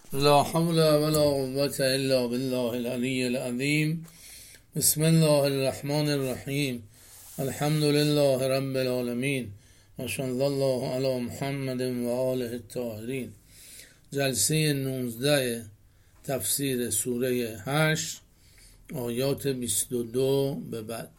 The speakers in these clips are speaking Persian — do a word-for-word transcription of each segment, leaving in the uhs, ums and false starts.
لا حول ولا قوة الا بالله العلی العظیم. بسم الله الرحمن الرحیم. الحمد لله رب العالمین و صلی الله علی محمد و آله الطاهرین. جلسه نوزده تفسیر سوره هشت آیات بیست و دو به بعد.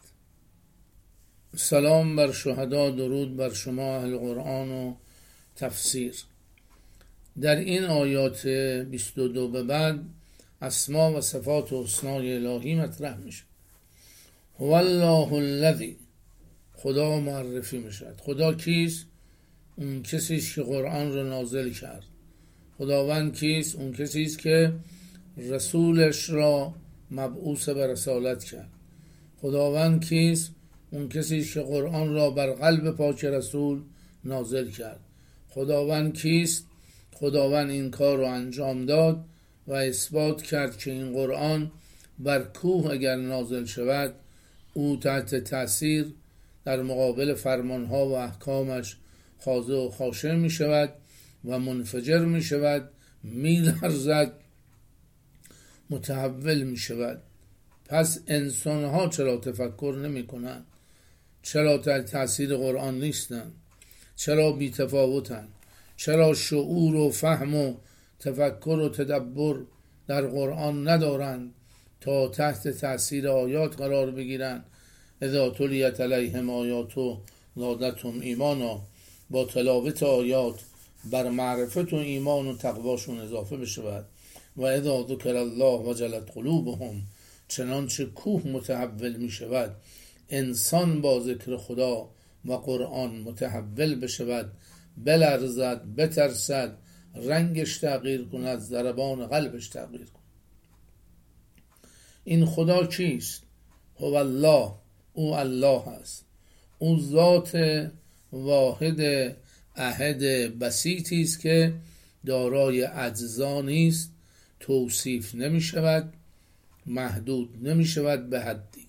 سلام بر شهدا، درود بر شما اهل قرآن و تفسیر. در این آیات بیست و دو به بعد اسما و صفات و حسنای الهی مطرح میشه. هو الله الذی، خدا معرفی میشد. خدا کیست؟ اون کسیست که قرآن رو نازل کرد. خداوند کیست؟ اون کسیست که رسولش را مبعوث به رسالت کرد. خداوند کیست؟ اون کسیست که قرآن را بر قلب پاک رسول نازل کرد. خداوند کیست؟ خداوند این کار رو انجام داد و اثبات کرد که این قرآن بر کوه اگر نازل شود او تحت تأثیر در مقابل فرمانها و احکامش خاضع و خاشع می شود و منفجر می شود، می لرزد، متحول می شود. پس انسانها چرا تفکر نمی کنند؟ چرا تحت تأثیر قرآن نیستند؟ چرا بی تفاوتند؟ چرا شعور و فهم و تفکر و تدبر در قرآن ندارند تا تحت تأثیر آیات قرار بگیرند؟ اذا تلیت علیهم آیات زادتهم ایمانا، با تلاوت آیات بر معرفت و ایمان و تقواشون اضافه بشود. و اذا ذکر الله وجلت قلوبهم، چنانچه کوه متحول می شود انسان با ذکر خدا و قرآن متحول بشود، بلرزد، بترسد، رنگش تغییر کند، ضربان قلبش تغییر کند. این خدا کیست؟ هو الله، او الله است. او ذات واحد احد بسیطی است که دارای اجزا نیست، توصیف نمی شود، محدود نمی شود به حدی.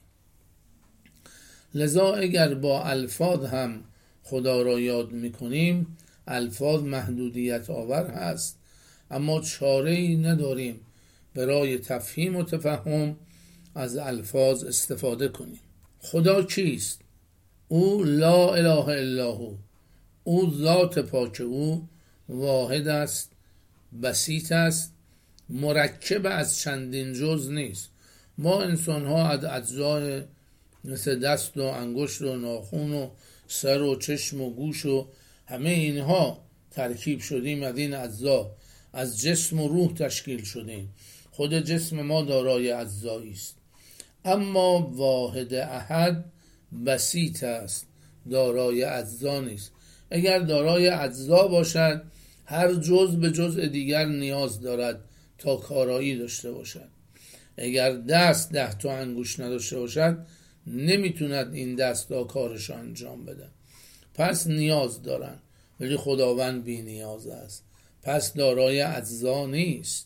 لذا اگر با الفاظ هم خدا را یاد می کنیم، الفاظ محدودیت آور هست، اما چاره‌ای نداریم برای تفهیم و تفهم از الفاظ استفاده کنیم. خدا کیست؟ او لا اله الا هو، او ذات پاک، او واحد است، بسیط است، مرکب از چندین جز نیست. ما انسان ها از اجزای مثل دست و انگشت و ناخن و سر و چشم و گوش و همه اینها ترکیب شدیم، از این اجزا از جسم و روح تشکیل شدیم. خود جسم ما دارای اجزایی است، اما واحد احد بسیط است، دارای اجزا نیست. اگر دارای اجزا باشد هر جزء به جزء دیگر نیاز دارد تا کارایی داشته باشد. اگر دست ده تا انگشت نداشته باشد نمیتوند این دستا کارش انجام بده، پس نیاز دارن. ولی خداوند بی نیاز است، پس دارای اجزا نیست،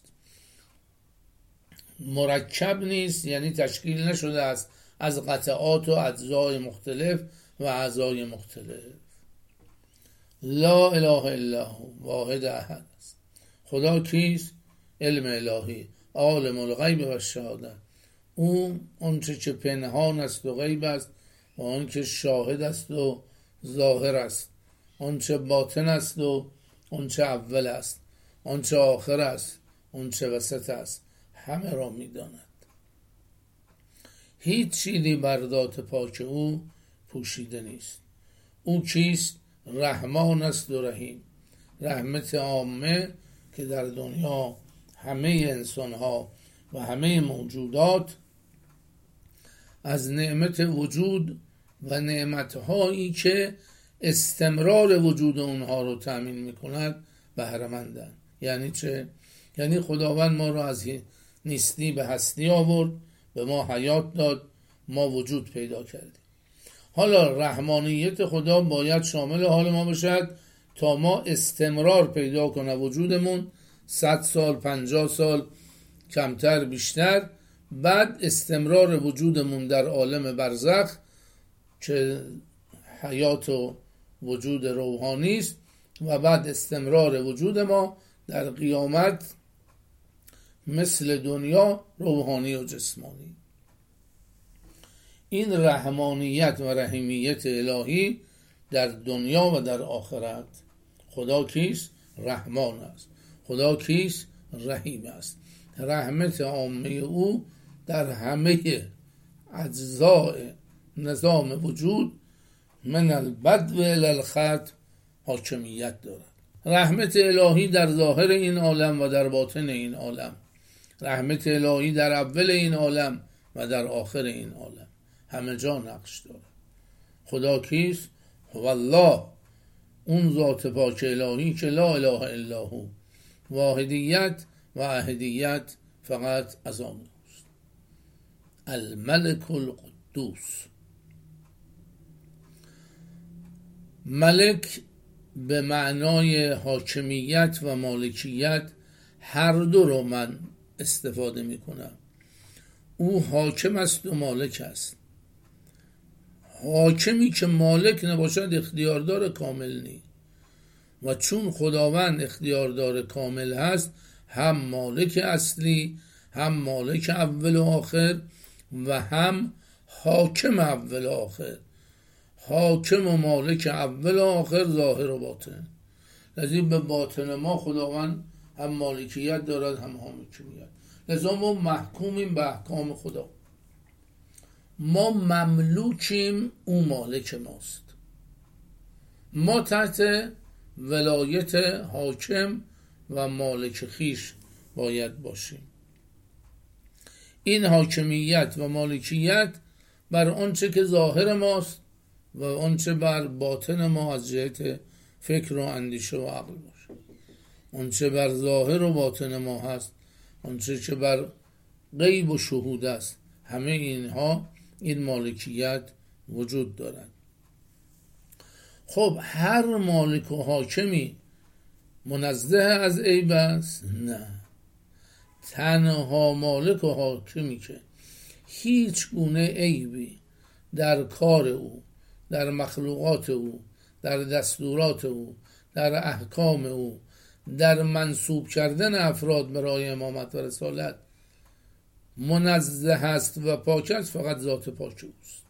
مرکب نیست، یعنی تشکیل نشده است از قطعات و اجزای مختلف و اعضای مختلف. لا اله الا هو، واحد احد است. خدا کیست؟ علم الهی، عالم الغیب و الشهاده. او آنچه که پنهان است و غیب است و آنچه شاهد است و ظاهر است، آنچه باطن است و آنچه اول است، آنچه آخر است، آنچه وسط است، همه را می‌داند. هیچ چیزی بر ذات پاک او پوشیده نیست. او کیست؟ رحمان است و رحیم. رحمت عامه که در دنیا همه انسان‌ها و همه موجودات از نعمت وجود و نعمتهایی که استمرار وجود اونها رو تأمین میکند بهره مندند. یعنی چه؟ یعنی خداوند ما رو از نیستی به هستی آورد، به ما حیات داد، ما وجود پیدا کردیم. حالا رحمانیت خدا باید شامل حال ما باشد تا ما استمرار پیدا کنه وجودمون، صد سال، پنجاه سال، کمتر بیشتر، بعد استمرار وجودمون در عالم برزخ که حیات و وجود روحانی است و بعد استمرار وجود ما در قیامت مثل دنیا روحانی و جسمانی. این رحمانیت و رحیمیت الهی در دنیا و در آخرت. خدا کیست؟ رحمان است. خدا کیست؟ رحیم است. رحمت عامه او در همه اجزاء نظام وجود من البدو الی الختم حاکمیت دارد. رحمت الهی در ظاهر این عالم و در باطن این عالم، رحمت الهی در اول این عالم و در آخر این عالم، همه جا نقش دارد. خدا کیست؟ والله، اون ذات پاک الهی که لا اله الا هو، واحدیت و احدیت فقط از آن اوست. الملک القدوس. ملک به معنای حاکمیت و مالکیت هر دو رو من استفاده می کنم. او حاکم است و مالک است. حاکمی که مالک نباشد اختیاردار کامل نی، و چون خداوند اختیاردار کامل هست، هم مالک اصلی، هم مالک اول و آخر، و هم حاکم اول و آخر. حاکم و مالک اول و آخر، ظاهر و باطن. لذا به باطن ما خداوند هم مالکیت دارد هم حاکمیت. لذا ما محکومیم به احکام خدا. ما مملوکیم، او مالک ماست. ما تحت ولایت حاکم و مالک خیش باید باشیم. این حاکمیت و مالکیت بر آنچه که ظاهر ماست و آنچه بر باطن ما از جهت فکر و اندیشه و عقل باشه. آنچه بر ظاهر و باطن ما هست، آنچه که بر غیب و شهود است، همه اینها این مالکیت وجود دارد. خب هر مالک و حاکمی منزه از عیب است؟ نه. تنها مالک و حاکمی که هیچ گونه عیبی در کار او، در مخلوقات او، در دستورات او، در احکام او، در منسوب کردن افراد برای امامت و رسالت منزه است و پاک است، فقط ذات پاک اوست.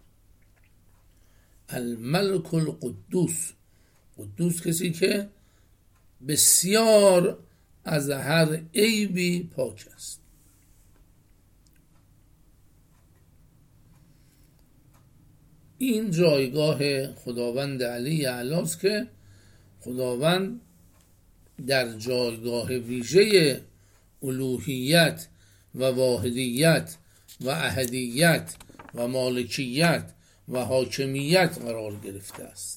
الملک القدوس. قدوس کسی که بسیار از هر عیبی پاک است. این جایگاه خداوند علی اعلی است که خداوند در جایگاه ویژه الوهیت و واحدیت و احدیت و مالکیت و حاکمیت قرار گرفته است.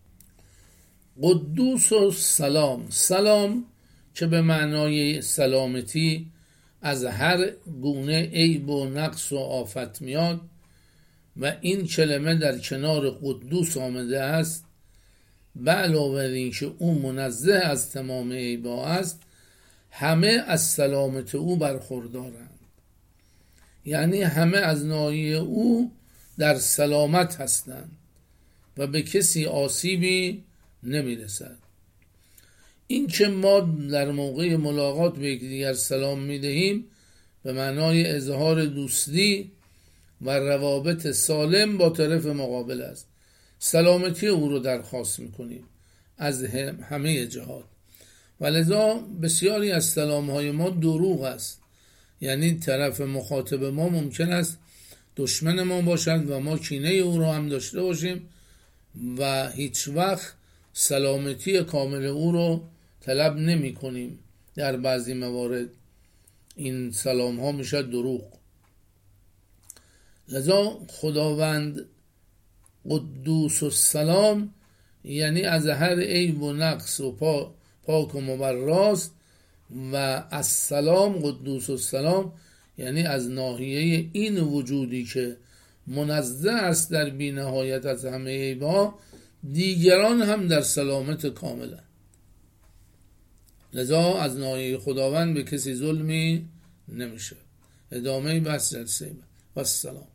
قدوس و سلام. سلام که به معنای سلامتی از هر گونه عیب و نقص و آفت میاد، و این کلمه در کنار قدوس آمده است، به علاوه این که او منزه از تمام عیب‌ها است، همه از سلامت او برخوردارند. یعنی همه از ناحیه او در سلامت هستند و به کسی آسیبی نمیرسد. این که ما در موقع ملاقات به یکدیگر سلام میدهیم به معنای اظهار دوستی و روابط سالم با طرف مقابل است. سلامتی او رو درخواست میکنیم از همه جهات، و لذا بسیاری از سلامهای ما دروغ است. یعنی طرف مخاطب ما ممکن است دشمن ما باشد و ما کینه او رو هم داشته باشیم و هیچ وقت سلامتی کامل او رو طلب نمی کنیم. در بعضی موارد این سلام ها میشه دروغ. لذا خداوند قدوس و سلام یعنی از هر عیب و نقص و پا پاک و مبراست، و از سلام قدوس و سلام یعنی از ناحیه این وجودی که منزه است در بی نهایت از همه عیب‌ها، دیگران هم در سلامت کامله. لذا از ناحیه خداوند به کسی ظلمی نمیشه. ادامه بحث جلسه و السلام.